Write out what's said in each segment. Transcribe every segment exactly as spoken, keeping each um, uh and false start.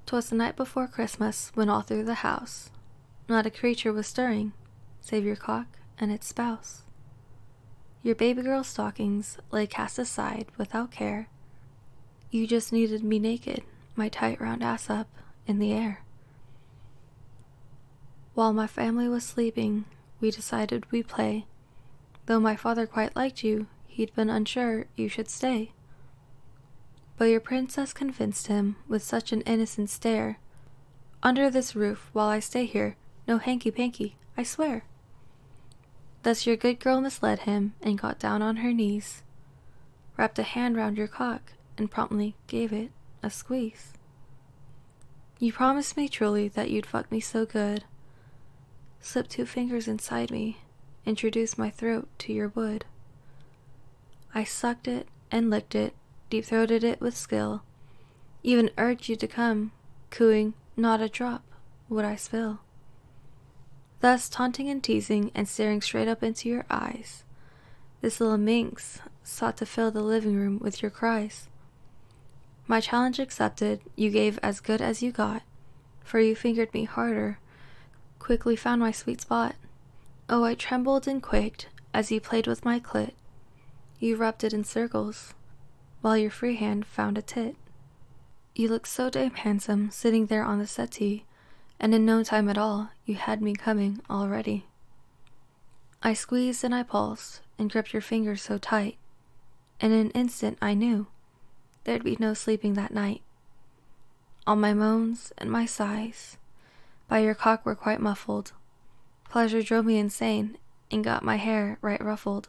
'Twas the night before Christmas, when all through the house not a creature was stirring, save your cock and its spouse. Your baby girl stockings lay cast aside without care. You just needed me naked, my tight round ass up in the air. While my family was sleeping, we decided we'd play. Though my father quite liked you, he'd been unsure you should stay. But your princess convinced him with such an innocent stare. Under this roof, while I stay here, no hanky-panky, I swear. Thus your good girl misled him and got down on her knees, wrapped a hand round your cock, and promptly gave it a squeeze. You promised me truly that you'd fuck me so good, slip two fingers inside me, introduce my throat to your wood. I sucked it and licked it, deep-throated it with skill, even urged you to come, cooing, not a drop would I spill. Thus taunting and teasing and staring straight up into your eyes, this little minx sought to fill the living room with your cries. My challenge accepted, you gave as good as you got, for you fingered me harder, quickly found my sweet spot. Oh, I trembled and quaked as you played with my clit. You rubbed it in circles, while your free hand found a tit. You looked so damn handsome sitting there on the settee, and in no time at all, you had me coming already. I squeezed and I pulsed, and gripped your fingers so tight, and in an instant I knew there'd be no sleeping that night. All my moans and my sighs by your cock were quite muffled. Pleasure drove me insane and got my hair right ruffled.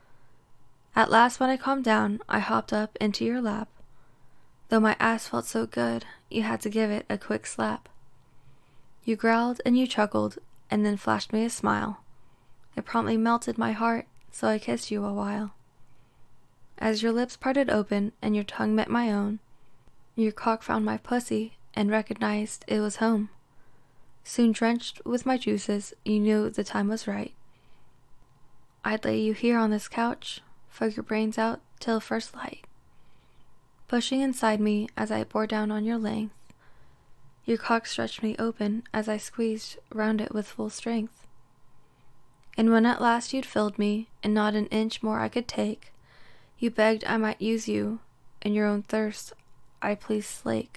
At last when I calmed down, I hopped up into your lap. Though my ass felt so good, you had to give it a quick slap. You growled and you chuckled, and then flashed me a smile. It promptly melted my heart, so I kissed you a while. As your lips parted open and your tongue met my own, your cock found my pussy and recognized it was home. Soon drenched with my juices, you knew the time was right. I'd lay you here on this couch, fuck your brains out till first light. Pushing inside me as I bore down on your length, your cock stretched me open as I squeezed round it with full strength. And when at last you'd filled me, and not an inch more I could take, you begged I might use you, and your own thirst I please slake.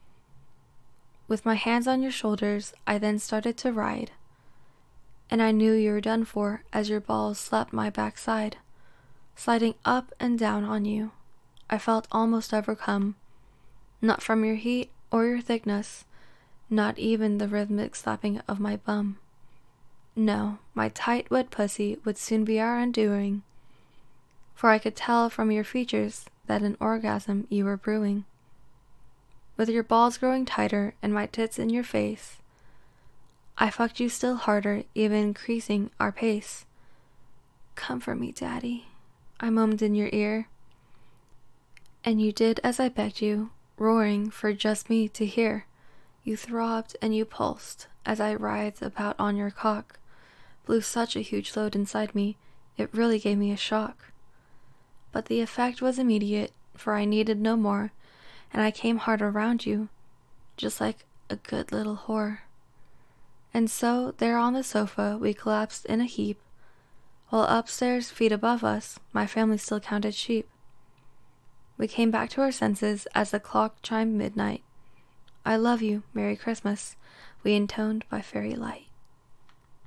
With my hands on your shoulders, I then started to ride, and I knew you were done for as your balls slapped my backside. Sliding up and down on you, I felt almost overcome, not from your heat or your thickness, not even the rhythmic slapping of my bum. No, my tight, wet pussy would soon be our undoing, for I could tell from your features that an orgasm you were brewing. With your balls growing tighter and my tits in your face, I fucked you still harder, even increasing our pace. Come for me, daddy, I moaned in your ear, and you did as I begged you, roaring for just me to hear. You throbbed and you pulsed as I writhed about on your cock, blew such a huge load inside me, it really gave me a shock. But the effect was immediate, for I needed no more, and I came hard around you, just like a good little whore. And so, there on the sofa, we collapsed in a heap, while upstairs, feet above us, my family still counted sheep. We came back to our senses as the clock chimed midnight. I love you, Merry Christmas, we intoned by fairy light.